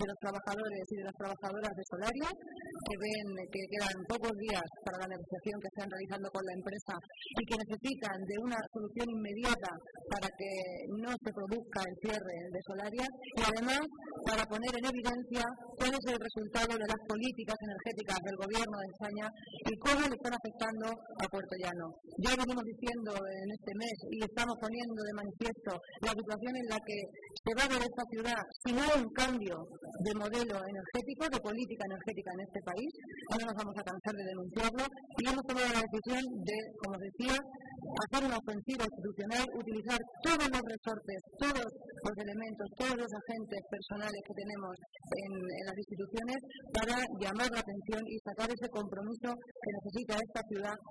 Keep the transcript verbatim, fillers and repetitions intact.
de los trabajadores y de las trabajadoras de Solaria, que ven que quedan pocos días para la negociación que están realizando con la empresa y que necesitan de una solución inmediata para que no se produzca el cierre de Solaria, y además para poner en evidencia cuál es el resultado de las políticas energéticas del Gobierno de España y cómo le están afectando a Puerto Llano. Ya venimos diciendo en este mes y estamos poniendo de manifiesto la situación en la que se va a ver esta ciudad si no hay un cambio de modelo energético, de política energética en este país. No nos vamos a cansar de denunciarlo y hemos tomado la decisión de, como decía, hacer una ofensiva institucional, utilizar todos los resortes, todos los elementos, todos los agentes personales que tenemos en, en las instituciones para llamar la atención y sacar ese compromiso que necesita esta ciudad